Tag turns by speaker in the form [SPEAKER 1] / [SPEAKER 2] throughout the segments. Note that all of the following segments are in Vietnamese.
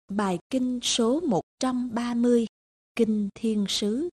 [SPEAKER 1] Bài kinh số 130, Kinh Thiên Sứ.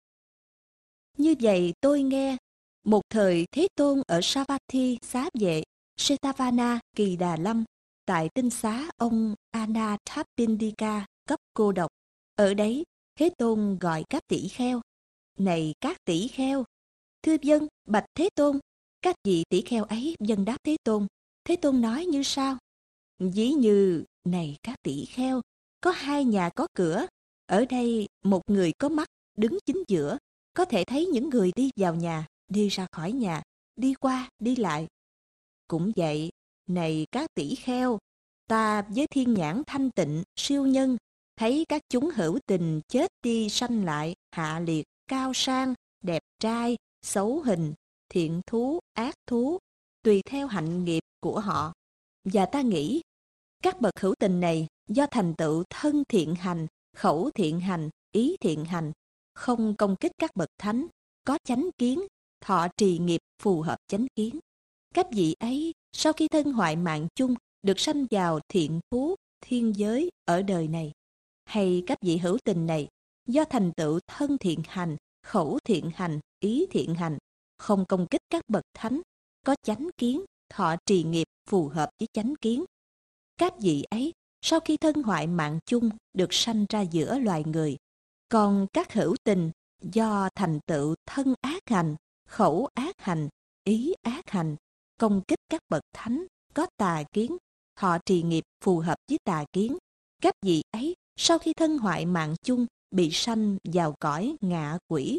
[SPEAKER 1] Như vậy tôi nghe, một thời Thế Tôn ở Savatthi xá vệ, Setavana, Kỳ Đà Lâm, tại tinh xá ông Anathapindika cấp cô độc. Ở đấy, Thế Tôn gọi các tỷ kheo. Này các tỷ kheo! Thưa vâng, bạch Thế Tôn. Các vị tỷ kheo ấy vâng đáp Thế Tôn. Thế Tôn nói như sau: ví như, này các tỷ kheo, có hai nhà có cửa. Ở đây một người có mắt đứng chính giữa, có thể thấy những người đi vào nhà, đi ra khỏi nhà, đi qua, đi lại. Cũng vậy, này các tỷ kheo, ta với thiên nhãn thanh tịnh, siêu nhân, thấy các chúng hữu tình chết đi sanh lại, hạ liệt, cao sang, đẹp trai, xấu hình, thiện thú, ác thú, tùy theo hạnh nghiệp của họ. Và ta nghĩ, các bậc hữu tình này do thành tựu thân thiện hành, khẩu thiện hành, ý thiện hành, không công kích các bậc thánh, có chánh kiến, thọ trì nghiệp phù hợp chánh kiến. Các vị ấy, sau khi thân hoại mạng chung, được sanh vào thiện phú, thiên giới ở đời này. Hay các vị hữu tình này, do thành tựu thân thiện hành, khẩu thiện hành, ý thiện hành, không công kích các bậc thánh, có chánh kiến, thọ trì nghiệp phù hợp với chánh kiến. Các vị ấy, sau khi thân hoại mạng chung, được sanh ra giữa loài người. Còn các hữu tình, do thành tựu thân ác hành, khẩu ác hành, ý ác hành, công kích các bậc thánh, có tà kiến, thọ trì nghiệp phù hợp với tà kiến. Các vị ấy, sau khi thân hoại mạng chung, bị sanh vào cõi ngạ quỷ.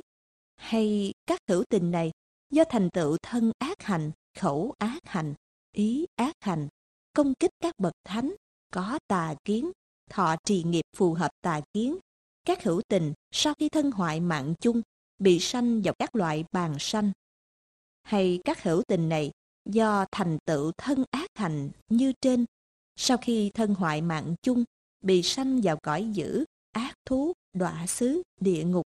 [SPEAKER 1] Hay các hữu tình này, do thành tựu thân ác hành, khẩu ác hành, ý ác hành, công kích các bậc thánh, có tà kiến, thọ trì nghiệp phù hợp tà kiến. Các hữu tình, sau khi thân hoại mạng chung, bị sanh vào các loại bàng sanh. Hay các hữu tình này, do thành tựu thân ác hành như trên, sau khi thân hoại mạng chung, bị sanh vào cõi dữ, ác thú, đọa xứ, địa ngục.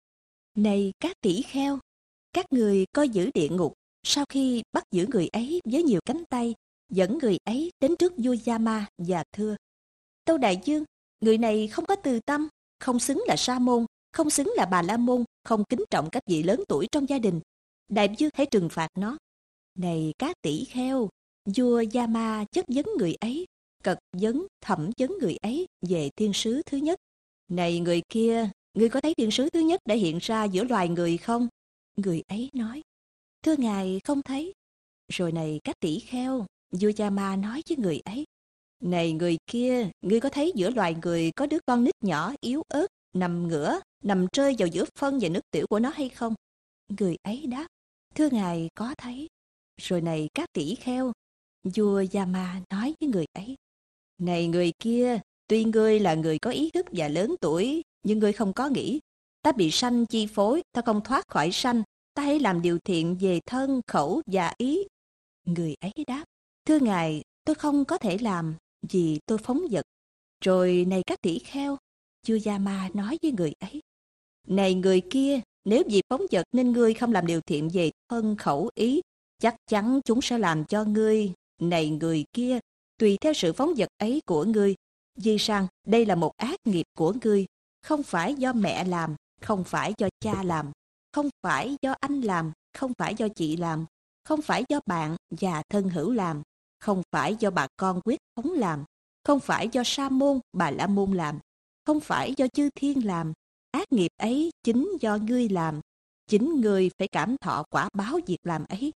[SPEAKER 1] Này các tỷ kheo, các người coi giữ địa ngục, sau khi bắt giữ người ấy với nhiều cánh tay, dẫn người ấy đến trước vua Yama và thưa: Tâu đại vương, người này không có từ tâm, không xứng là sa môn, không xứng là bà la môn, không kính trọng các vị lớn tuổi trong gia đình. Đại vương hãy trừng phạt nó. Này các tỷ kheo, vua Yama chất vấn người ấy, cật vấn, thẩm vấn người ấy về thiên sứ thứ nhất. Này người kia, ngươi có thấy thiên sứ thứ nhất đã hiện ra giữa loài người không? Người ấy nói: Thưa ngài, không thấy. Rồi này các tỷ kheo, vua Yama nói với người ấy: Này người kia, ngươi có thấy giữa loài người có đứa con nít nhỏ yếu ớt, nằm ngửa, nằm rơi vào giữa phân và nước tiểu của nó hay không? Người ấy đáp: Thưa ngài, có thấy. Rồi này các tỷ kheo, vua Yama nói với người ấy: Này người kia, tuy ngươi là người có ý thức và lớn tuổi, nhưng ngươi không có nghĩ. Ta bị sanh chi phối, ta không thoát khỏi sanh, ta hãy làm điều thiện về thân, khẩu và ý. Người ấy đáp: Thưa ngài, tôi không có thể làm, vì tôi phóng dật. Rồi này các tỷ kheo, vua Yama nói với người ấy: Này người kia, nếu vì phóng dật nên ngươi không làm điều thiện về thân, khẩu, ý, chắc chắn chúng sẽ làm cho ngươi. Này người kia, tùy theo sự phóng dật ấy của ngươi, vì rằng đây là một ác nghiệp của ngươi, không phải do mẹ làm, không phải do cha làm, không phải do anh làm, không phải do chị làm, không phải do bạn và thân hữu làm, không phải do bà con quyết thống làm, không phải do sa môn, bà la môn làm, không phải do chư thiên làm. Ác nghiệp ấy chính do ngươi làm, chính ngươi phải cảm thọ quả báo việc làm ấy.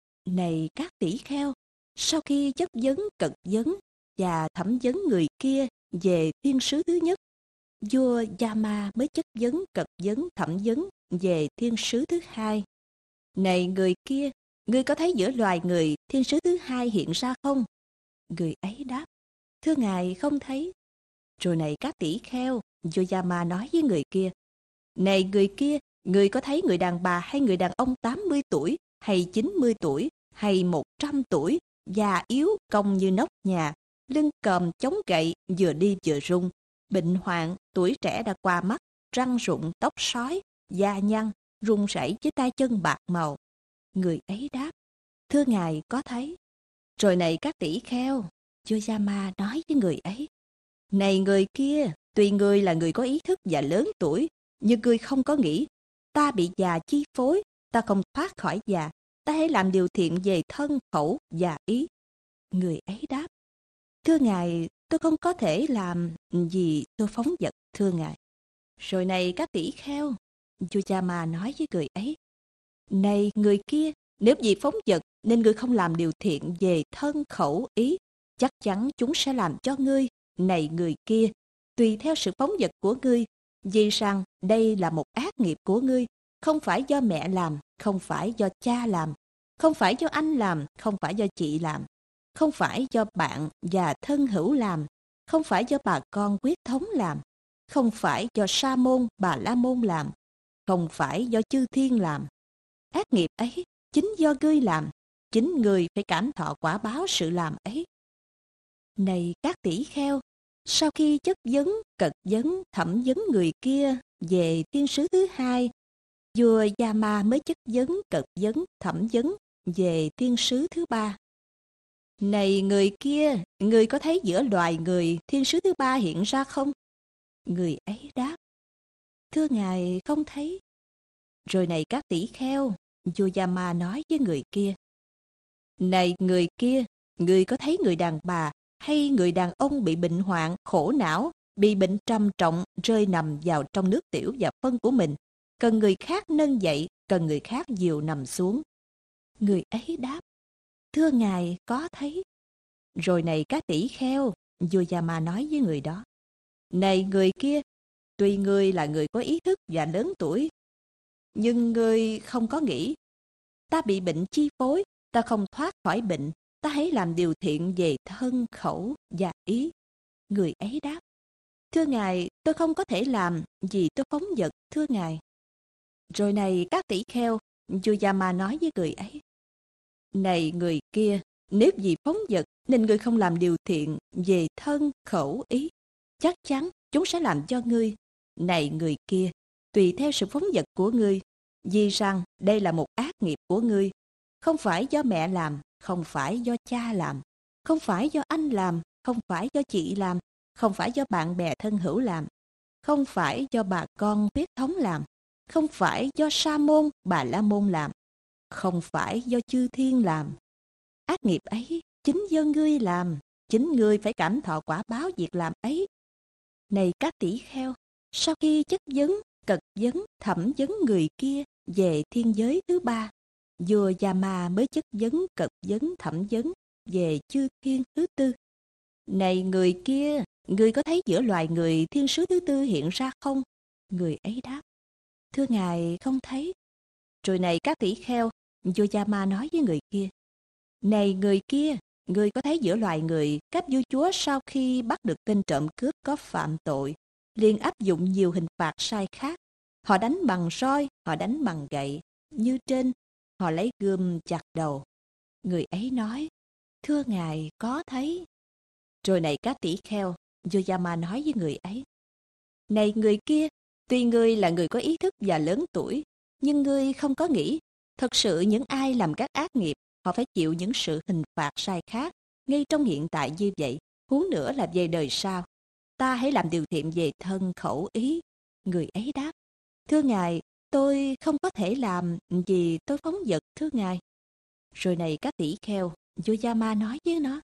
[SPEAKER 1] Này các tỷ kheo, sau khi chất vấn, cật vấn và thẩm vấn người kia về thiên sứ thứ nhất, vua Yama mới chất vấn, cật vấn, thẩm vấn về thiên sứ thứ hai. Này người kia, ngươi có thấy giữa loài người thiên sứ thứ hai hiện ra không? Người ấy đáp: Thưa ngài, không thấy. Rồi này các tỷ kheo, vua Yama nói với người kia: Này người kia, người có thấy người đàn bà hay người đàn ông 80 tuổi, hay 90 tuổi, hay 100 tuổi, già yếu, cong như nóc nhà, lưng còm chống gậy, vừa đi vừa rung, bệnh hoạn, tuổi trẻ đã qua mắt, răng rụng, tóc sói, da nhăn, run rẩy với tay chân bạc màu? Người ấy đáp: Thưa ngài, có thấy. Rồi này các tỷ kheo, vua Yama nói với người ấy: Này người kia, Tuy ngươi là người có ý thức và lớn tuổi, nhưng ngươi không có nghĩ, ta bị già chi phối, ta không thoát khỏi già, ta hãy làm điều thiện về thân, khẩu và ý. Người ấy đáp, thưa ngài, tôi không có thể làm gì tôi phóng dật, thưa ngài. Rồi này các tỷ kheo, Yuyama nói với người ấy, này người kia, nếu vì phóng dật nên ngươi không làm điều thiện về thân, khẩu, ý, chắc chắn chúng sẽ làm cho ngươi, này người kia, tùy theo sự phóng dật của ngươi, vì rằng đây là một ác nghiệp của ngươi, không phải do mẹ làm, không phải do cha làm, không phải do anh làm, không phải do chị làm, không phải do bạn và thân hữu làm, không phải do bà con huyết thống làm, không phải do Sa môn, Bà La môn làm, không phải do chư thiên làm. Ác nghiệp ấy chính do ngươi làm, chính ngươi phải cảm thọ quả báo sự làm ấy. Này các tỷ kheo, sau khi chất vấn, cật vấn, thẩm vấn người kia về thiên sứ thứ hai, vua Yama mới chất vấn, cật vấn, thẩm vấn về thiên sứ thứ ba. Này người kia, người có thấy giữa loài người thiên sứ thứ ba hiện ra không? Người ấy đáp, thưa ngài không thấy. Rồi này các tỷ kheo, vua Yama nói với người kia, này người kia, người có thấy người đàn bà hay người đàn ông bị bệnh hoạn, khổ não, bị bệnh trầm trọng, rơi nằm vào trong nước tiểu và phân của mình, cần người khác nâng dậy, cần người khác dìu nằm xuống? Người ấy đáp, thưa ngài có thấy. Rồi này các tỷ kheo, vua Yama nói với người đó, này người kia, tuy ngươi là người có ý thức và lớn tuổi, nhưng ngươi không có nghĩ, ta bị bệnh chi phối, ta không thoát khỏi bệnh, ta hãy làm điều thiện về thân, khẩu và ý. Người ấy đáp, thưa ngài, tôi không có thể làm vì tôi phóng dật, thưa ngài. Rồi này các tỷ kheo, Yuyama nói với người ấy, này người kia, nếu vì phóng dật nên ngươi không làm điều thiện về thân, khẩu, ý, chắc chắn chúng sẽ làm cho ngươi, này người kia, tùy theo sự phóng dật của ngươi, vì rằng đây là một ác nghiệp của ngươi, không phải do mẹ làm, không phải do cha làm, không phải do anh làm, không phải do chị làm, không phải do bạn bè thân hữu làm, không phải do bà con huyết thống làm, không phải do Sa môn, Bà La môn làm, không phải do chư thiên làm. Ác nghiệp ấy chính do ngươi làm, chính ngươi phải cảm thọ quả báo việc làm ấy. Này các tỷ kheo, sau khi chất vấn, cật vấn, thẩm vấn người kia về thiên giới thứ ba, vua Yama mới chất vấn, cật vấn, thẩm vấn về chư thiên thứ tư. Này người kia, người có thấy giữa loài người thiên sứ thứ tư hiện ra không? Người ấy đáp, thưa ngài không thấy. Rồi này các tỷ kheo, vua Yama nói với người kia, này người kia, người có thấy giữa loài người các vua chúa sau khi bắt được tên trộm cướp có phạm tội, liền áp dụng nhiều hình phạt sai khác. Họ đánh bằng roi, họ đánh bằng gậy, như trên, họ lấy gươm chặt đầu. Người ấy nói, thưa ngài có thấy. Rồi này các tỷ kheo, Yuyama nói với người ấy, này người kia, tuy ngươi là người có ý thức và lớn tuổi, nhưng ngươi không có nghĩ, thật sự những ai làm các ác nghiệp, họ phải chịu những sự hình phạt sai khác, ngay trong hiện tại như vậy, huống nữa là về đời sau. Ta hãy làm điều thiện về thân, khẩu, ý. Người ấy đáp, thưa ngài, tôi không có thể làm vì tôi phóng dật, thưa ngài. Rồi này các tỷ kheo, Yuyama nói với nó,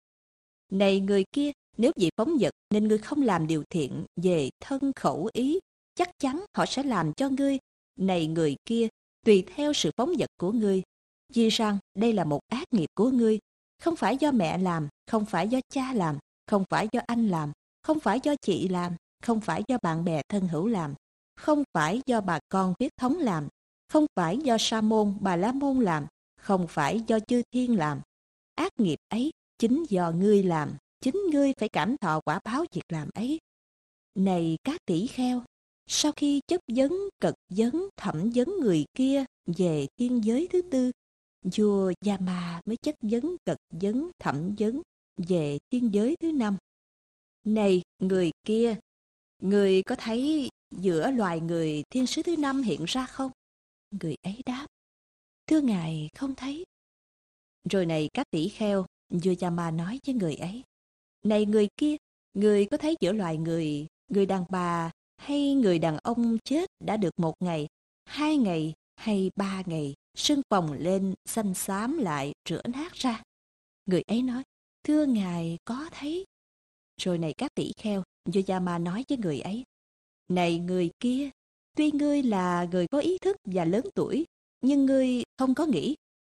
[SPEAKER 1] này người kia, nếu vì phóng dật nên ngươi không làm điều thiện về thân, khẩu, ý, chắc chắn họ sẽ làm cho ngươi, này người kia, tùy theo sự phóng dật của ngươi, vì rằng đây là một ác nghiệp của ngươi, không phải do mẹ làm, không phải do cha làm, không phải do anh làm, không phải do chị làm, không phải do bạn bè thân hữu làm, không phải do bà con huyết thống làm, không phải do Sa môn, Bà La môn làm, không phải do chư thiên làm. Ác nghiệp ấy chính do ngươi làm, chính ngươi phải cảm thọ quả báo việc làm ấy. Này các tỷ kheo, sau khi chất vấn, cật vấn, thẩm vấn người kia về thiên giới thứ tư, vua Yama mới chất vấn, cật vấn, thẩm vấn về thiên giới thứ năm. Này người kia, người có thấy giữa loài người thiên sứ thứ năm hiện ra không? Người ấy đáp, thưa ngài không thấy. Rồi này các tỷ kheo, vua Yama nói với người ấy, này người kia, người có thấy giữa loài người Người đàn bà hay người đàn ông chết đã được 1 ngày, 2 ngày hay 3 ngày, sưng phồng lên, xanh xám lại, rửa nát ra. Người ấy nói, thưa ngài có thấy. Rồi này các tỷ kheo, Yoyama nói với người ấy, này người kia, tuy ngươi là người có ý thức và lớn tuổi, nhưng ngươi không có nghĩ.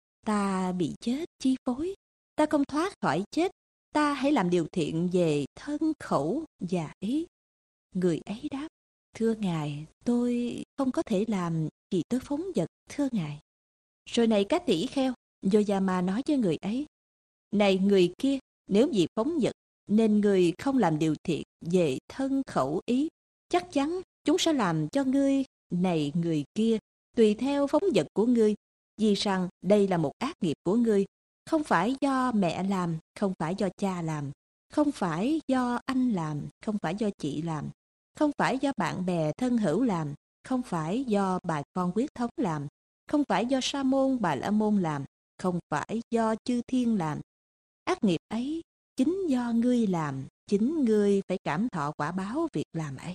[SPEAKER 1] Ta bị chết chi phối, ta không thoát khỏi chết, ta hãy làm điều thiện về thân khẩu và ý. Người ấy đáp, thưa ngài, tôi không có thể làm vì tôi phóng dật, thưa ngài. Rồi này các tỷ kheo, Yoyama nói với người ấy, này người kia, nếu vì phóng dật nên người không làm điều thiện về thân khẩu ý, chắc chắn chúng sẽ làm cho ngươi, này người kia, tùy theo phóng dật của ngươi, vì rằng đây là một ác nghiệp của ngươi, không phải do mẹ làm, không phải do cha làm, không phải do anh làm, không phải do chị làm, không phải do bạn bè thân hữu làm, không phải do bà con huyết thống làm, không phải do sa môn bà la môn làm, không phải do chư thiên làm. Ác nghiệp ấy chính do ngươi làm, chính ngươi phải cảm thọ quả báo việc làm ấy.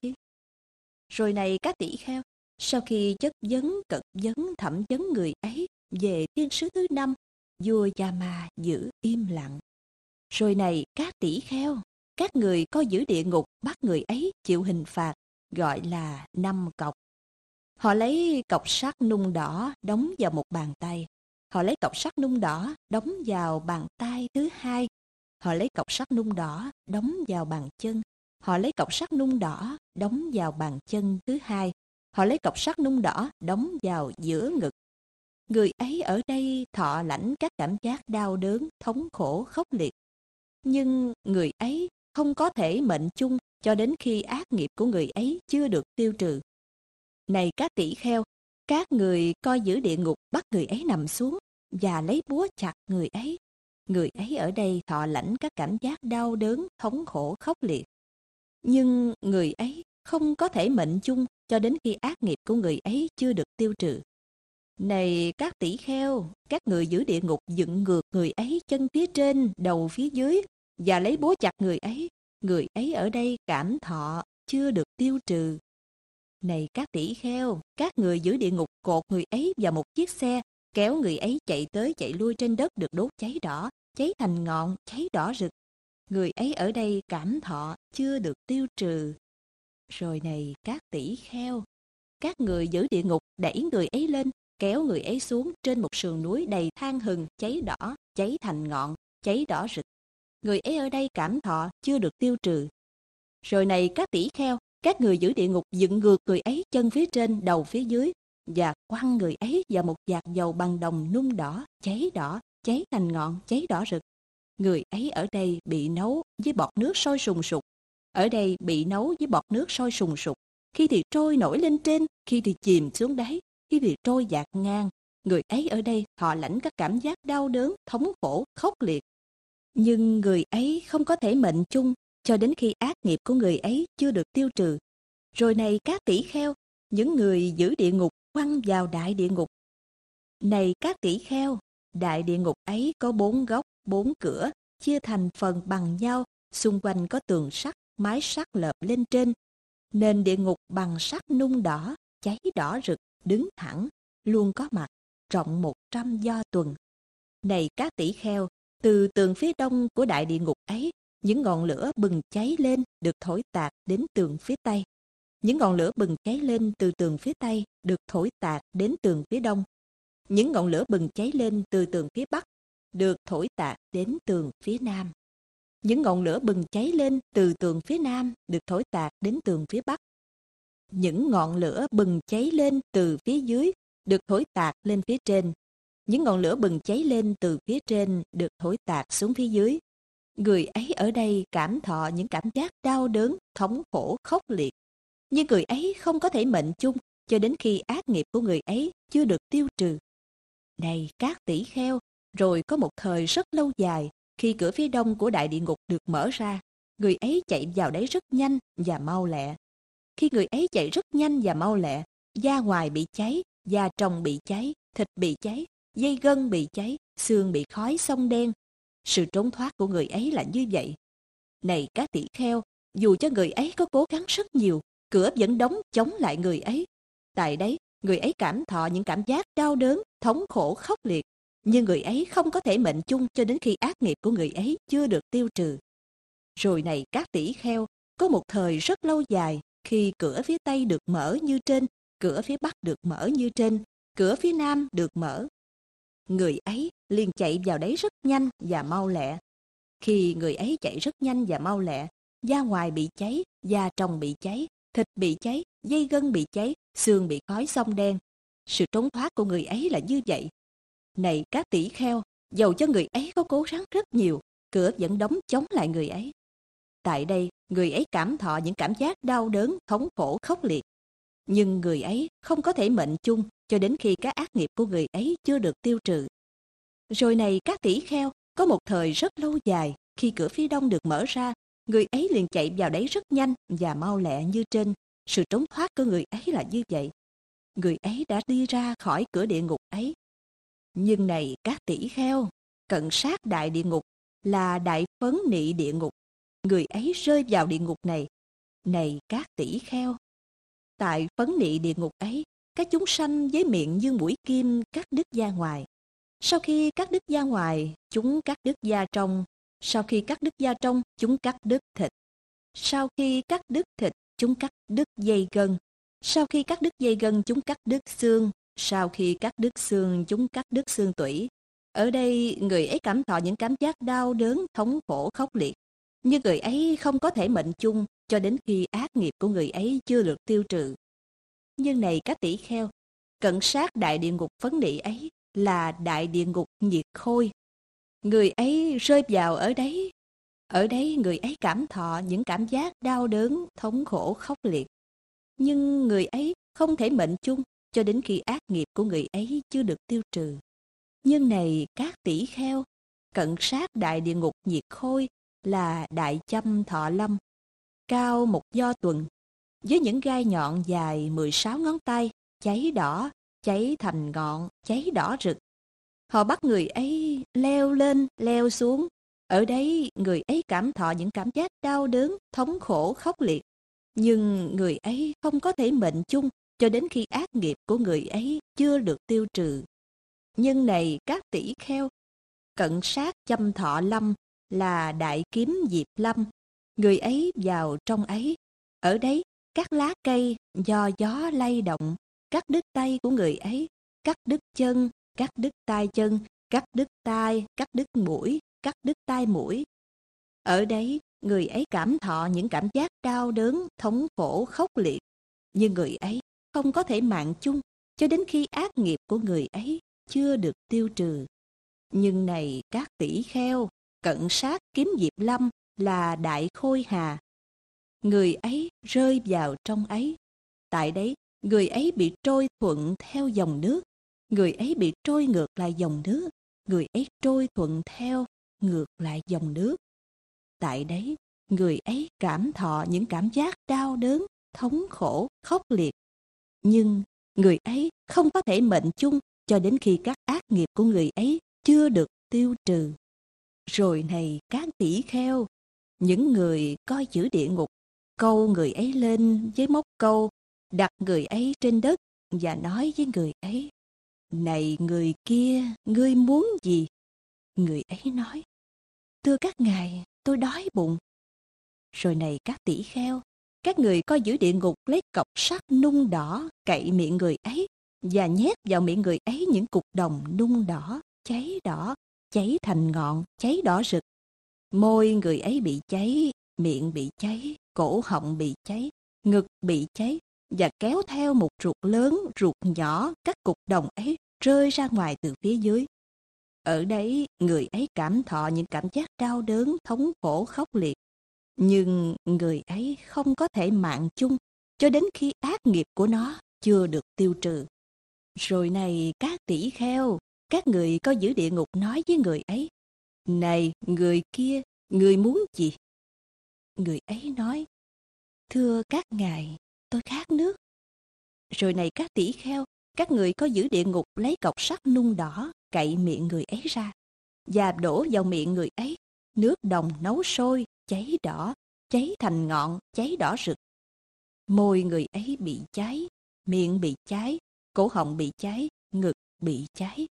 [SPEAKER 1] Rồi này các tỷ kheo, sau khi chất vấn, cật vấn, thẩm vấn người ấy về thiên sứ thứ 5, vua Yama giữ im lặng. Rồi này các tỷ kheo, các người coi giữ địa ngục bắt người ấy chịu hình phạt, gọi là 5 cọc. Họ lấy cọc sắt nung đỏ đóng vào một bàn tay. Họ lấy cọc sắt nung đỏ đóng vào bàn tay thứ 2. Họ lấy cọc sắt nung đỏ đóng vào bàn chân. Họ lấy cọc sắt nung đỏ đóng vào bàn chân thứ 2. Họ lấy cọc sắt nung đỏ đóng vào giữa ngực. Người ấy ở đây thọ lãnh các cảm giác đau đớn, thống khổ, khốc liệt. Nhưng người ấy không có thể mệnh chung cho đến khi ác nghiệp của người ấy chưa được tiêu trừ. Này các tỷ kheo, các người coi giữ địa ngục bắt người ấy nằm xuống và lấy búa chặt người ấy. Người ấy ở đây thọ lãnh các cảm giác đau đớn, thống khổ, khốc liệt. Nhưng người ấy không có thể mệnh chung cho đến khi ác nghiệp của người ấy chưa được tiêu trừ. Này các tỷ kheo, các người giữ địa ngục dựng ngược người ấy chân phía trên, đầu phía dưới và lấy búa chặt người ấy. Người ấy ở đây cảm thọ chưa được tiêu trừ. Này các tỷ kheo, các người giữ địa ngục cột người ấy vào một chiếc xe, kéo người ấy chạy tới chạy lui trên đất được đốt cháy đỏ, cháy thành ngọn, cháy đỏ rực. Người ấy ở đây cảm thọ chưa được tiêu trừ. Rồi này các tỷ kheo, các người giữ địa ngục đẩy người ấy lên, kéo người ấy xuống trên một sườn núi đầy than hừng, cháy đỏ, cháy thành ngọn, cháy đỏ rực. Người ấy ở đây cảm thọ chưa được tiêu trừ. Rồi này các tỷ kheo, các người giữ địa ngục dựng ngược người ấy chân phía trên, đầu phía dưới và quăng người ấy vào một vạc dầu bằng đồng nung đỏ, cháy thành ngọn, cháy đỏ rực. Người ấy ở đây bị nấu với bọt nước sôi sùng sục. Ở đây bị nấu với bọt nước sôi sùng sục. Khi thì trôi nổi lên trên, khi thì chìm xuống đáy, khi thì trôi dạt ngang. Người ấy ở đây họ lãnh các cảm giác đau đớn, thống khổ, khốc liệt. Nhưng người ấy không có thể mệnh chung cho đến khi ác nghiệp của người ấy chưa được tiêu trừ. Rồi này các tỷ kheo, những người giữ địa ngục quăng vào đại địa ngục. Này các tỷ kheo, đại địa ngục ấy có 4 góc, 4 cửa, chia thành phần bằng nhau, xung quanh có tường sắt, mái sắt lợp lên trên. Nền địa ngục bằng sắt nung đỏ, cháy đỏ rực, đứng thẳng, luôn có mặt, rộng 100 do tuần. Này các tỷ kheo, từ tường phía đông của đại địa ngục ấy, những ngọn lửa bừng cháy lên được thổi tạt đến tường phía tây. Những ngọn lửa bừng cháy lên từ tường phía tây được thổi tạt đến tường phía đông. Những ngọn lửa bừng cháy lên từ tường phía bắc được thổi tạt đến tường phía nam. Những ngọn lửa bừng cháy lên từ tường phía nam được thổi tạt đến tường phía bắc. Những ngọn lửa bừng cháy lên từ phía dưới được thổi tạt lên phía trên. Những ngọn lửa bừng cháy lên từ phía trên được thổi tạt xuống phía dưới. Người ấy ở đây cảm thọ những cảm giác đau đớn, thống khổ, khốc liệt. Nhưng người ấy không có thể mệnh chung cho đến khi ác nghiệp của người ấy chưa được tiêu trừ. Này các tỷ kheo, rồi có một thời rất lâu dài, khi cửa phía đông của đại địa ngục được mở ra, người ấy chạy vào đấy rất nhanh và mau lẹ. Khi người ấy chạy rất nhanh và mau lẹ, da ngoài bị cháy, da trong bị cháy, thịt bị cháy, dây gân bị cháy, xương bị khói xông đen. Sự trốn thoát của người ấy là như vậy. Này các tỷ kheo, dù cho người ấy có cố gắng rất nhiều, cửa vẫn đóng chống lại người ấy. Tại đấy, người ấy cảm thọ những cảm giác đau đớn, thống khổ, khốc liệt. Nhưng người ấy không có thể mệnh chung cho đến khi ác nghiệp của người ấy chưa được tiêu trừ. Rồi này các tỷ kheo, có một thời rất lâu dài, khi cửa phía Tây được mở như trên, cửa phía Bắc được mở như trên, cửa phía Nam được mở. Người ấy liền chạy vào đấy rất nhanh và mau lẹ. Khi người ấy chạy rất nhanh và mau lẹ, da ngoài bị cháy, da trong bị cháy, thịt bị cháy, dây gân bị cháy, xương bị khói xông đen. Sự trốn thoát của người ấy là như vậy. Này các tỷ kheo, dầu cho người ấy có cố gắng rất nhiều, cửa vẫn đóng chống lại người ấy. Tại đây, người ấy cảm thọ những cảm giác đau đớn, thống khổ, khốc liệt. Nhưng người ấy không có thể mệnh chung cho đến khi các ác nghiệp của người ấy chưa được tiêu trừ. Rồi này các tỷ kheo, có một thời rất lâu dài, khi cửa phía đông được mở ra, người ấy liền chạy vào đấy rất nhanh và mau lẹ như trên. Sự trốn thoát của người ấy là như vậy. Người ấy đã đi ra khỏi cửa địa ngục ấy. Nhưng này các tỷ kheo, cận sát đại địa ngục là đại phấn nị địa ngục. Người ấy rơi vào địa ngục này. Này các tỷ kheo, tại phấn nị địa ngục ấy, các chúng sanh với miệng như mũi kim cắt đứt da ngoài. Sau khi cắt đứt da ngoài, chúng cắt đứt da trong. Sau khi cắt đứt da trong, chúng cắt đứt thịt. Sau khi cắt đứt thịt, chúng cắt đứt dây gân. Sau khi cắt đứt dây gân, chúng cắt đứt xương. Sau khi cắt đứt xương, chúng cắt đứt xương tủy. Ở đây, người ấy cảm thọ những cảm giác đau đớn, thống khổ, khốc liệt. Nhưng người ấy không có thể mệnh chung cho đến khi ác nghiệp của người ấy chưa được tiêu trừ. Nhưng này các tỷ kheo, cận sát đại địa ngục phấn nị ấy là đại địa ngục nhiệt khôi. Người ấy rơi vào ở đấy. Ở đấy người ấy cảm thọ những cảm giác đau đớn, thống khổ, khốc liệt. Nhưng người ấy không thể mệnh chung cho đến khi ác nghiệp của người ấy chưa được tiêu trừ. Nhưng này các tỷ kheo, cận sát đại địa ngục nhiệt khôi là đại châm thọ lâm, cao một do tuần, với những gai nhọn dài 16 ngón tay, cháy đỏ, cháy thành ngọn, cháy đỏ rực. Họ bắt người ấy leo lên, leo xuống. Ở đấy, người ấy cảm thọ những cảm giác đau đớn, thống khổ, khốc liệt. Nhưng người ấy không có thể mệnh chung cho đến khi ác nghiệp của người ấy chưa được tiêu trừ. Nhưng này các tỷ kheo, cận sát châm thọ lâm là đại kiếm diệp lâm. Người ấy vào trong ấy. Ở đấy, các lá cây do gió lay động, cắt đứt tay của người ấy, cắt đứt chân, cắt đứt tay chân, cắt đứt tai, cắt đứt mũi, cắt đứt tai mũi. Ở đấy, người ấy cảm thọ những cảm giác đau đớn, thống khổ, khốc liệt. Nhưng người ấy không có thể mạng chung cho đến khi ác nghiệp của người ấy chưa được tiêu trừ. Nhưng này các tỷ kheo, cận sát kiếm diệp lâm là đại khôi hà. Người ấy rơi vào trong ấy. Tại đấy, người ấy bị trôi thuận theo dòng nước. Người ấy bị trôi ngược lại dòng nước. Người ấy trôi thuận theo ngược lại dòng nước. Tại đấy, người ấy cảm thọ những cảm giác đau đớn, thống khổ, khốc liệt. Nhưng người ấy không có thể mệnh chung cho đến khi các ác nghiệp của người ấy chưa được tiêu trừ. Rồi này các tỷ kheo, những người coi giữ địa ngục, câu người ấy lên với móc câu, đặt người ấy trên đất và nói với người ấy: Này người kia, ngươi muốn gì? Người ấy nói: Thưa các ngài, tôi đói bụng. Rồi này các tỷ kheo, các người coi giữ địa ngục lấy cọc sắt nung đỏ cậy miệng người ấy và nhét vào miệng người ấy những cục đồng nung đỏ, cháy thành ngọn, cháy đỏ rực. Môi người ấy bị cháy, miệng bị cháy, cổ họng bị cháy, ngực bị cháy, và kéo theo một ruột lớn, ruột nhỏ, các cục đồng ấy rơi ra ngoài từ phía dưới. Ở đấy, người ấy cảm thọ những cảm giác đau đớn, thống khổ, khốc liệt. Nhưng người ấy không có thể mạng chung cho đến khi ác nghiệp của nó chưa được tiêu trừ. Rồi này các tỷ kheo, các người coi giữ địa ngục nói với người ấy: Này người kia, người muốn gì? Người ấy nói: Thưa các ngài, tôi khát nước. Rồi này các tỷ kheo, các người coi giữ địa ngục lấy cọc sắt nung đỏ cậy miệng người ấy ra và đổ vào miệng người ấy nước đồng nấu sôi cháy đỏ cháy thành ngọn, cháy đỏ rực. Môi người ấy bị cháy, miệng bị cháy, cổ họng bị cháy, ngực bị cháy.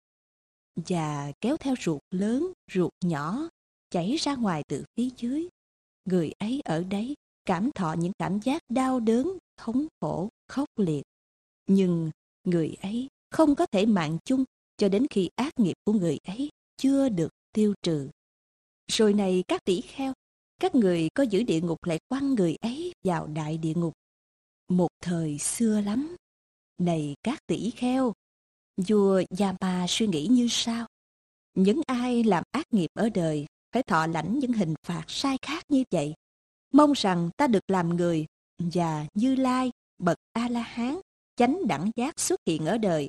[SPEAKER 1] Và kéo theo ruột lớn, ruột nhỏ, chảy ra ngoài từ phía dưới. Người ấy ở đấy cảm thọ những cảm giác đau đớn, thống khổ, khốc liệt. Nhưng người ấy không có thể mạng chung cho đến khi ác nghiệp của người ấy chưa được tiêu trừ. Rồi này các tỷ kheo, các người có giữ địa ngục lại quăng người ấy vào đại địa ngục. Một thời xưa lắm. Này các tỷ kheo, vua Yama suy nghĩ như sau: những ai làm ác nghiệp ở đời phải thọ lãnh những hình phạt sai khác như vậy. Mong rằng ta được làm người và Như Lai, bậc A-la-hán, chánh đẳng giác xuất hiện ở đời,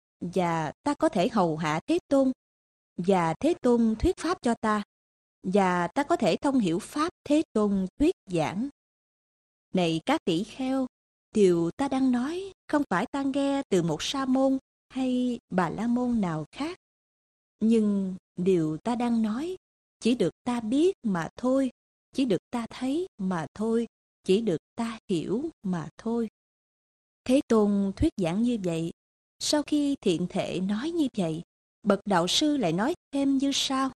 [SPEAKER 1] và ta có thể hầu hạ Thế Tôn, và Thế Tôn thuyết pháp cho ta, và ta có thể thông hiểu pháp Thế Tôn thuyết giảng. Này các tỷ kheo, điều ta đang nói không phải ta nghe từ một sa môn hay bà la môn nào khác, nhưng điều ta đang nói chỉ được ta biết mà thôi, chỉ được ta thấy mà thôi, chỉ được ta hiểu mà thôi. Thế Tôn thuyết giảng như vậy. Sau khi thiện thệ nói như vậy, bậc đạo sư lại nói thêm như sau: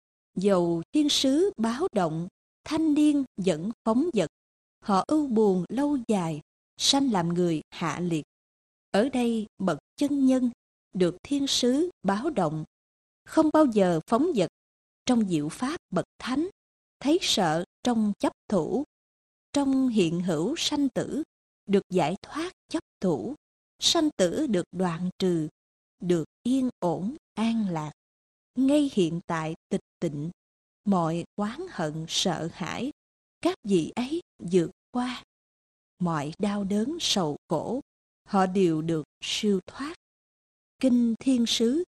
[SPEAKER 1] dầu thiên sứ báo động, thanh niên vẫn phóng dật, họ ưu buồn lâu dài, sanh làm người hạ liệt. Ở đây bậc chân nhân được thiên sứ báo động, không bao giờ phóng dật. Trong diệu pháp bậc thánh, thấy sợ trong chấp thủ, trong hiện hữu sanh tử, được giải thoát chấp thủ, sanh tử được đoạn trừ, được yên ổn an lạc. Ngay hiện tại tịch tịnh, mọi oán hận sợ hãi, các vị ấy vượt qua. Mọi đau đớn sầu khổ, họ đều được siêu thoát. Kinh Thiên Sứ